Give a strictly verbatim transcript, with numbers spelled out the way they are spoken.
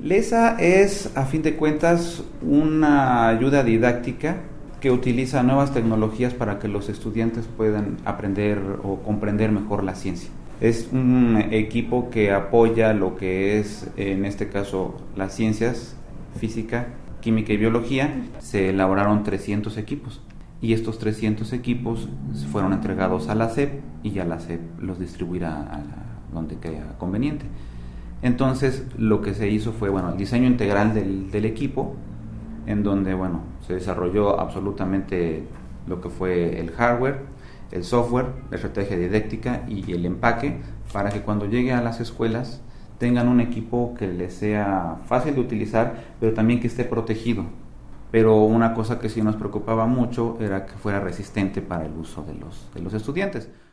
LESA es, a fin de cuentas, una ayuda didáctica que utiliza nuevas tecnologías para que los estudiantes puedan aprender o comprender mejor la ciencia. Es un equipo que apoya lo que es, en este caso, las ciencias, física, química y biología. Se elaboraron trescientos equipos y estos trescientos equipos fueron entregados a la S E P y ya la S E P los distribuirá a la, donde crea conveniente. Entonces, lo que se hizo fue, bueno, el diseño integral del, del equipo, en donde, bueno, se desarrolló absolutamente lo que fue el hardware, el software, la estrategia didáctica y el empaque, para que cuando llegue a las escuelas tengan un equipo que les sea fácil de utilizar, pero también que esté protegido. Pero una cosa que sí nos preocupaba mucho era que fuera resistente para el uso de los, de los estudiantes.